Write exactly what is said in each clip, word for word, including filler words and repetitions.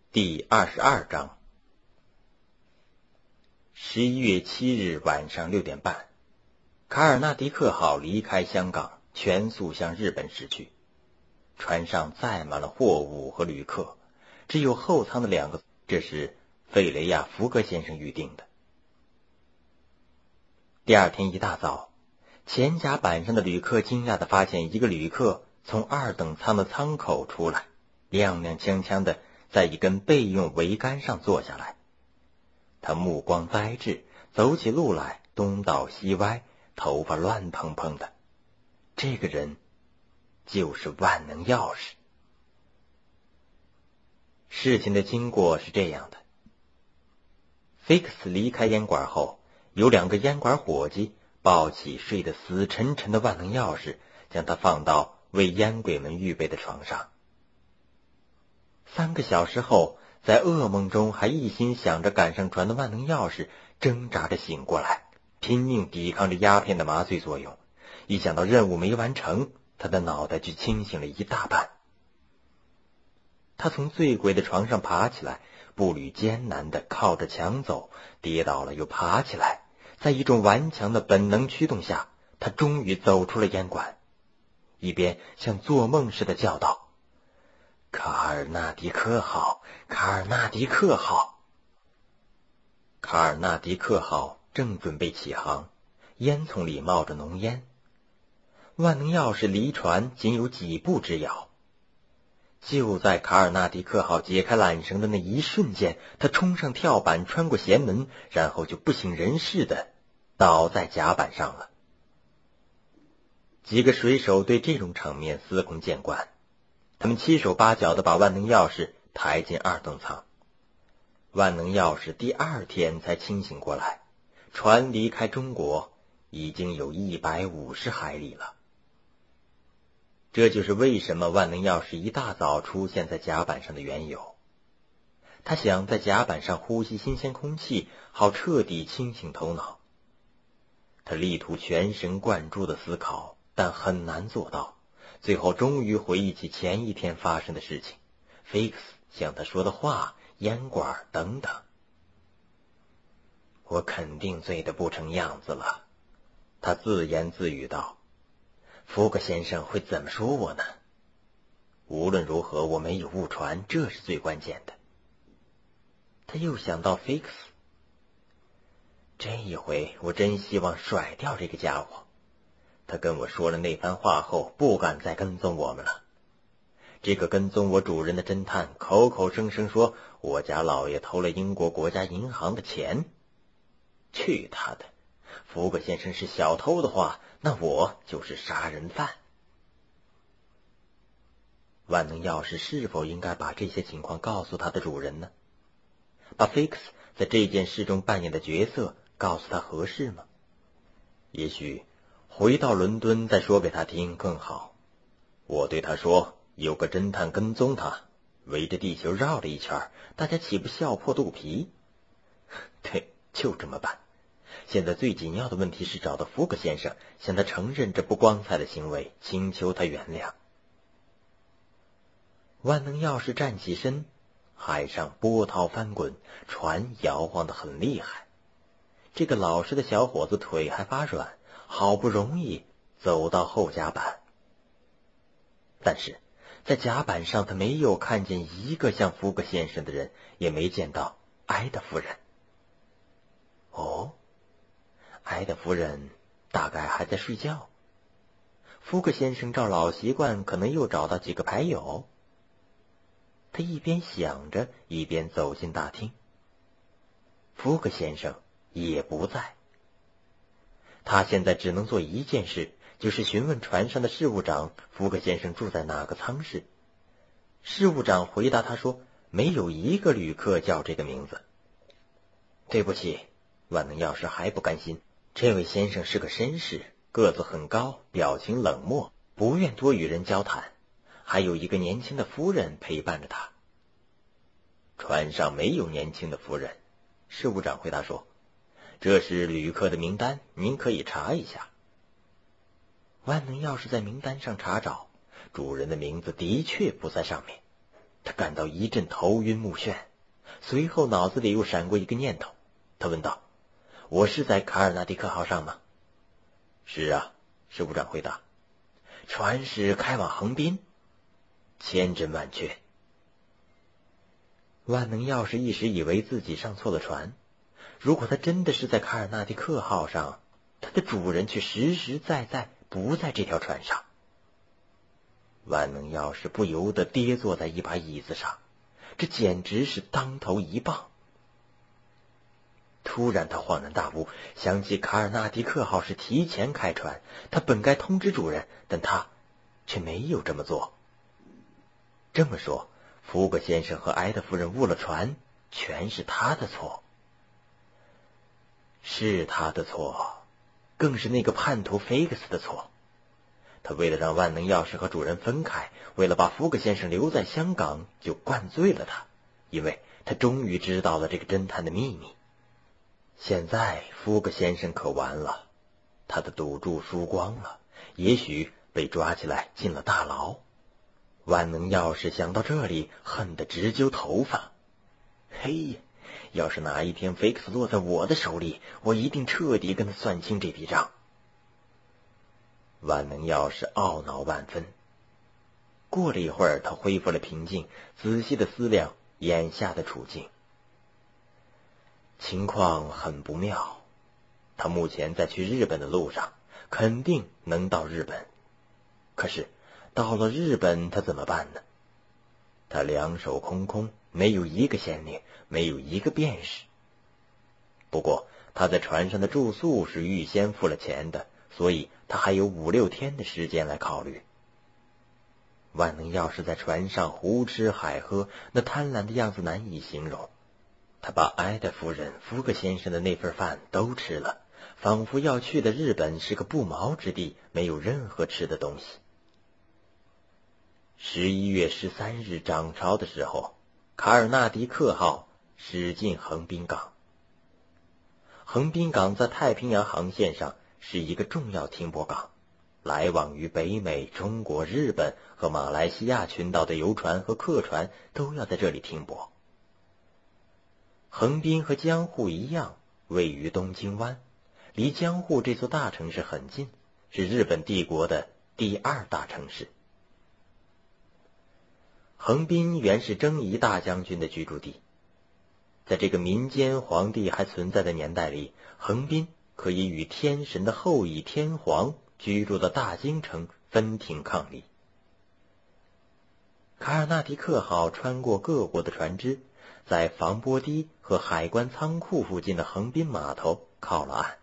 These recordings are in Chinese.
第二十二章。十一月七日晚上六点半，卡尔纳迪克号离开香港，全速向日本驶去。船上载满了货物和旅客，只有后舱的两个，这是费雷亚·福格先生预定的。第二天一大早，前甲板上的旅客惊讶地发现一个旅客从二等舱的舱口出来，踉踉跄跄地在一根备用桅杆上坐下来。他目光呆滞，走起路来东倒西歪，头发乱蓬蓬的。这个人就是万能钥匙。事情的经过是这样的：菲克斯离开烟馆后，有两个烟馆伙计抱起睡得死沉沉的万能钥匙，将它放到为烟鬼们预备的床上。三个小时后，在噩梦中还一心想着赶上船的万能钥匙挣扎着醒过来，拼命抵抗着鸦片的麻醉作用。一想到任务没完成，他的脑袋就清醒了一大半。他从醉鬼的床上爬起来，步履艰难地靠着墙走，跌倒了又爬起来。在一种顽强的本能驱动下，他终于走出了烟馆，一边像做梦似的叫道：卡尔纳迪克号，卡尔纳迪克号。卡尔纳迪克号正准备起航，烟囱里冒着浓烟。万能钥匙离船仅有几步之遥。就在卡尔纳迪克号解开缆绳的那一瞬间，他冲上跳板，穿过舷门，然后就不省人事的倒在甲板上了。几个水手对这种场面司空见惯，他们七手八脚地把万能钥匙抬进二等舱。万能钥匙第二天才清醒过来，船离开中国已经有一百五十海里了。这就是为什么万能钥匙一大早出现在甲板上的缘由。他想在甲板上呼吸新鲜空气，好彻底清醒头脑。他力图全神贯注地思考，但很难做到。最后终于回忆起前一天发生的事情，菲克斯向他说的话，烟馆等等。我肯定醉得不成样子了，他自言自语道。福格先生会怎么说我呢？无论如何，我没有误传，这是最关键的。他又想到菲克斯，这一回我真希望甩掉这个家伙。他跟我说了那番话后，不敢再跟踪我们了。这个跟踪我主人的侦探口口声声说我家老爷偷了英国国家银行的钱。去他的！福格先生是小偷的话，那我就是杀人犯。万能钥匙是否应该把这些情况告诉他的主人呢？把菲克斯在这件事中扮演的角色告诉他合适吗？也许回到伦敦再说给他听更好。我对他说，有个侦探跟踪他，围着地球绕了一圈，大家岂不笑破肚皮？对，就这么办。现在最紧要的问题是找到福格先生，向他承认这不光彩的行为，请求他原谅。万能钥匙站起身，海上波涛翻滚，船摇晃得很厉害。这个老实的小伙子腿还发软，好不容易走到后甲板。但是在甲板上他没有看见一个像福格先生的人，也没见到埃德夫人。哦，埃德夫人大概还在睡觉。福格先生照老习惯可能又找到几个牌友。他一边想着，一边走进大厅。福格先生也不在。他现在只能做一件事，就是询问船上的事务长福格先生住在哪个舱室。事务长回答他说，没有一个旅客叫这个名字。对不起，万能钥匙还不甘心，这位先生是个绅士，个子很高，表情冷漠，不愿多与人交谈，还有一个年轻的夫人陪伴着他。船上没有年轻的夫人，事务长回答说，这是旅客的名单，您可以查一下。万能钥匙在名单上查找，主人的名字的确不在上面。 他感到一阵头晕目眩，随后脑子里又闪过一个念头，他问道：我是在卡尔纳迪克号上吗？是啊，事务长回答。船是开往横滨？千真万确。万能钥匙一时以为自己上错了船，如果他真的是在卡尔纳迪克号上，他的主人却实实在在不在这条船上。万能钥匙不由得跌坐在一把椅子上，这简直是当头一棒。突然他恍然大悟，想起卡尔纳迪克号是提前开船，他本该通知主人，但他却没有这么做。这么说，福格先生和埃德夫人误了船，全是他的错。是他的错，更是那个叛徒菲克斯的错。他为了让万能钥匙和主人分开，为了把福格先生留在香港，就灌醉了他，因为他终于知道了这个侦探的秘密。现在福格先生可完了，他的赌注输光了，也许被抓起来进了大牢。万能钥匙想到这里，恨得直揪头发。嘿，要是哪一天菲克斯落在我的手里，我一定彻底跟他算清这笔账。万能钥匙懊恼万分。过了一会儿，他恢复了平静，仔细的思量眼下的处境。情况很不妙，他目前在去日本的路上，肯定能到日本。可是到了日本他怎么办呢？他两手空空，没有一个先令，没有一个便士。不过他在船上的住宿是预先付了钱的，所以他还有五六天的时间来考虑。万能钥匙在船上胡吃海喝，那贪婪的样子难以形容。他把埃德夫人、福格先生的那份饭都吃了，仿佛要去的日本是个不毛之地，没有任何吃的东西。十一月十三日涨潮的时候，卡尔纳迪克号驶进横滨港。横滨港在太平洋航线上是一个重要停泊港，来往于北美、中国、日本和马来西亚群岛的游船和客船都要在这里停泊。横滨和江户一样，位于东京湾，离江户这座大城市很近，是日本帝国的第二大城市。横滨原是征夷大将军的居住地，在这个民间皇帝还存在的年代里，横滨可以与天神的后裔天皇居住的大京城分庭抗礼。卡尔纳迪克号穿过各国的船只，在防波堤和海关仓库附近的横滨码头靠了岸。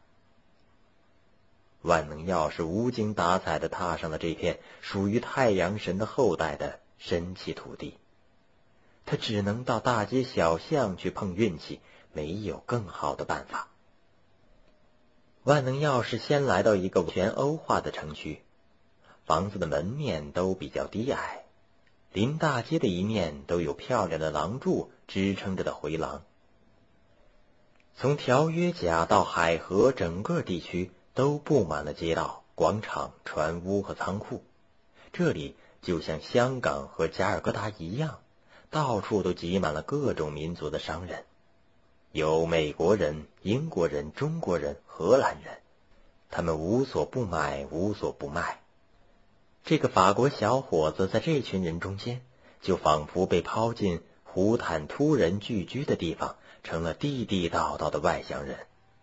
万能钥匙无精打采地踏上了这片属于太阳神的后代的神奇土地。他只能到大街小巷去碰运气，没有更好的办法。万能钥匙先来到一个全欧化的城区，房子的门面都比较低矮，临大街的一面都有漂亮的廊柱支撑着的回廊。从条约甲到海河，整个地区都布满了街道、广场、船屋和仓库。这里就像香港和加尔各答一样，到处都挤满了各种民族的商人，有美国人、英国人、中国人、荷兰人，他们无所不买，无所不卖。这个法国小伙子在这群人中间，就仿佛被抛进胡坦突人聚居的地方，成了地地道道的外乡人。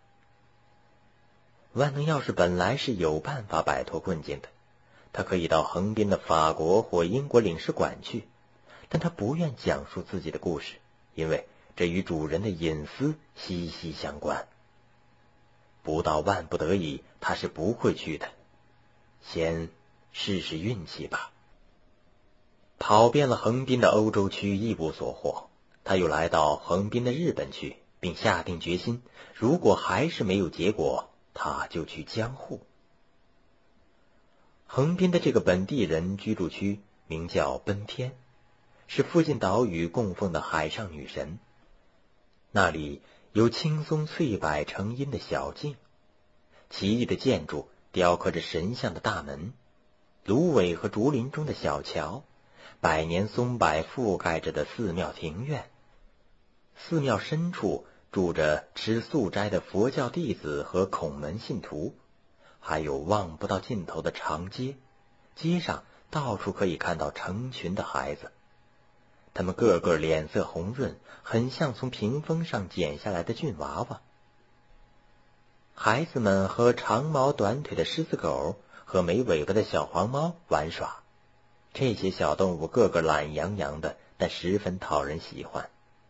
万能钥匙本来是有办法摆脱困境的，他可以到横滨的法国或英国领事馆去，但他不愿讲述自己的故事，因为这与主人的隐私息息相关。不到万不得已，他是不会去的。先试试运气吧。跑遍了横滨的欧洲区一无所获，他又来到横滨的日本去，并下定决心，如果还是没有结果，他就去江户。横滨的这个本地人居住区名叫奔天，是附近岛屿供奉的海上女神。那里有青松翠柏成荫的小径，奇异的建筑雕刻着神像的大门，芦苇和竹林中的小桥， 百年松柏覆盖着的寺庙庭院。寺庙深处住着吃素斋的佛教弟子和孔门信徒，还有望不到尽头的长街，街上到处可以看到成群的孩子，他们个个脸色红润，很像从屏风上剪下来的俊娃娃。孩子们和长毛短腿的狮子狗和没尾巴的小黄猫玩耍，这些小动物个个懒洋洋的，但十分讨人喜欢。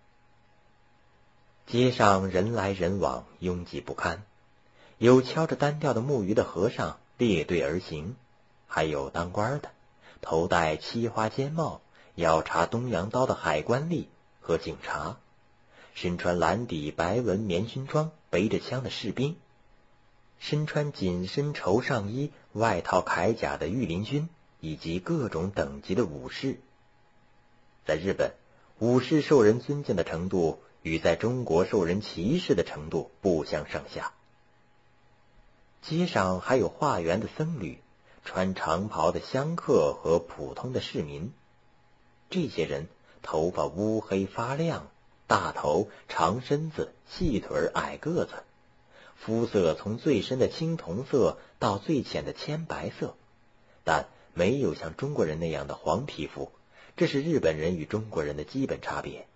街上人来人往，拥挤不堪，有敲着单调的木鱼的和尚列队而行，还有当官的，头戴漆花尖帽，要查东洋刀的海关吏和警察，身穿蓝底白纹棉军装背着枪的士兵，身穿紧身绸上衣外套铠甲的御林军，以及各种等级的武士。在日本，武士受人尊敬的程度与在中国受人歧视的程度不相上下。街上还有化缘的僧侣，穿长袍的香客和普通的市民。这些人头发乌黑发亮，大头长身子，细腿矮个子，肤色从最深的青铜色到最浅的铅白色，但没有像中国人那样的黄皮肤，这是日本人与中国人的基本差别。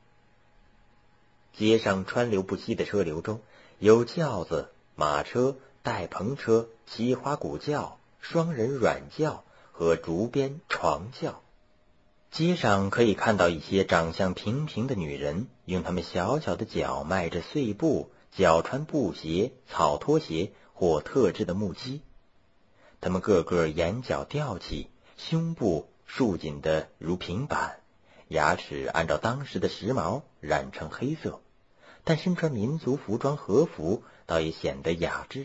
街上川流不息的车流中，有轿子、马车、带篷车、奇花鼓轿、双人软轿和竹编床轿。街上可以看到一些长相平平的女人，用她们小小的脚迈着碎步，脚穿布鞋、草拖鞋或特制的木屐。她们个个眼角吊起，胸部束紧的如平板，牙齿按照当时的时髦染成黑色，但身穿民族服装和服倒也显得雅致。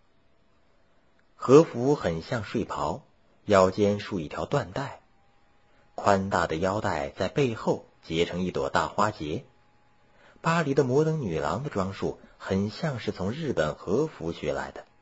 和服很像睡袍，腰间束一条缎带，宽大的腰带在背后结成一朵大花结。巴黎的摩登女郎的装束很像是从日本和服学来的。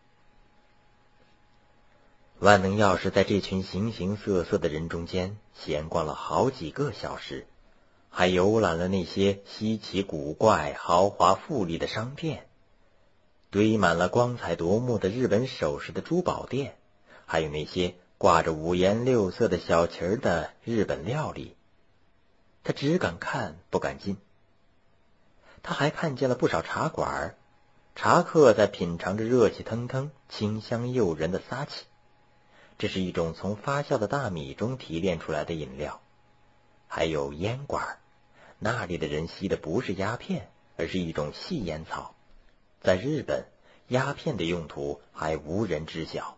万能钥匙在这群形形色色的人中间闲逛了好几个小时，还游览了那些稀奇古怪、豪华富丽的商店，堆满了光彩夺目的日本首饰的珠宝店，还有那些挂着五颜六色的小旗儿的日本料理。他只敢看不敢进。他还看见了不少茶馆，茶客在品尝着热气腾腾、清香诱人的撒气，这是一种从发酵的大米中提炼出来的饮料。还有烟馆，那里的人吸的不是鸦片，而是一种细烟草。在日本，鸦片的用途还无人知晓。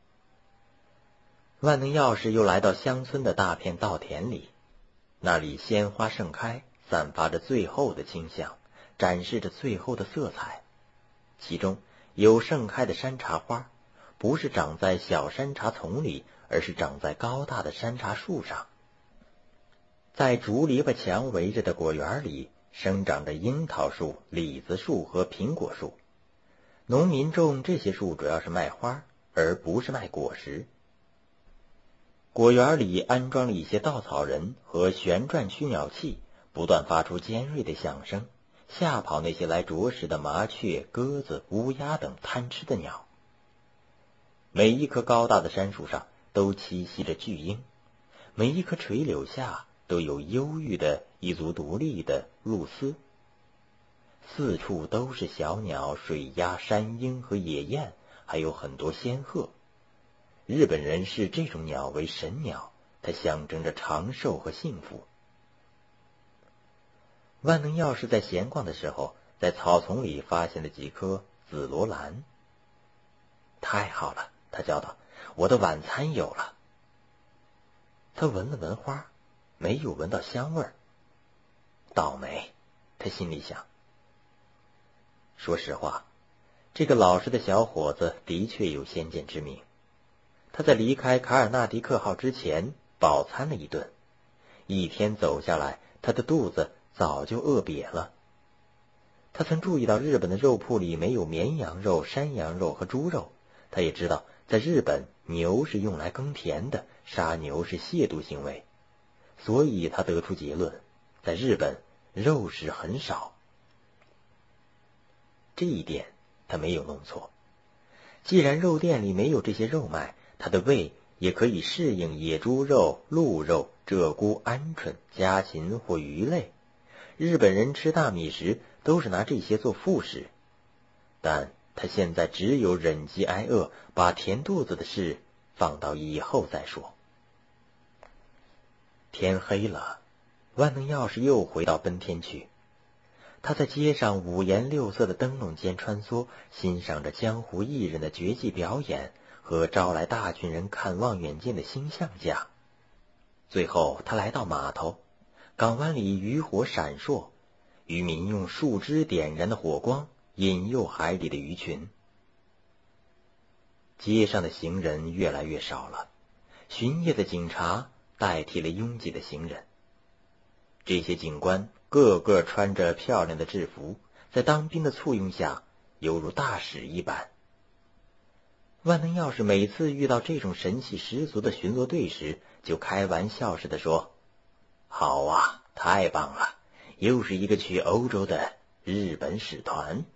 万能钥匙又来到乡村的大片稻田里，那里鲜花盛开，散发着最后的清香，展示着最后的色彩。其中有盛开的山茶花，不是长在小山茶丛里，而是长在高大的山茶树上。在竹篱笆墙围着的果园里，生长着樱桃树、李子树和苹果树。农民种这些树主要是卖花，而不是卖果实。果园里安装了一些稻草人和旋转驱鸟器，不断发出尖锐的响声，吓跑那些来啄食的麻雀、鸽子、乌鸦等贪吃的鸟。每一棵高大的杉树上都栖息着巨鹰，每一棵垂柳下都有忧郁的一族独立的鹭鸶。四处都是小鸟、水鸭、山鹰和野雁，还有很多仙鹤。日本人视这种鸟为神鸟，它象征着长寿和幸福。万能钥匙在闲逛的时候，在草丛里发现了几颗紫罗兰。太好了，他叫道，我的晚餐有了。他闻了闻花，没有闻到香味儿。倒霉，他心里想。说实话，这个老实的小伙子的确有先见之明。他在离开卡尔纳迪克号之前饱餐了一顿，一天走下来，他的肚子早就饿瘪了。他曾注意到日本的肉铺里没有绵羊肉、山羊肉和猪肉，他也知道在日本牛是用来耕田的，杀牛是亵渎行为。 所以他得出结论，在日本肉食很少。这一点他没有弄错。既然肉店里没有这些肉卖，他的胃也可以适应野猪肉、鹿肉、鹧鸪、鹌鹑、家禽或鱼类。日本人吃大米时都是拿这些做副食，但他现在只有忍饥挨饿，把填肚子的事放到以后再说。天黑了，万能钥匙又回到奔天去。他在街上五颜六色的灯笼间穿梭，欣赏着江湖艺人的绝技表演和招来大群人看望远镜的星象架。最后他来到码头，港湾里渔火闪烁，渔民用树枝点燃的火光引诱海里的鱼群。街上的行人越来越少了，巡夜的警察代替了拥挤的行人。这些警官个个穿着漂亮的制服，在当兵的簇拥下犹如大使一般。万能钥匙每次遇到这种神气十足的巡逻队时，就开玩笑似的说：好啊，太棒了，又是一个去欧洲的日本使团。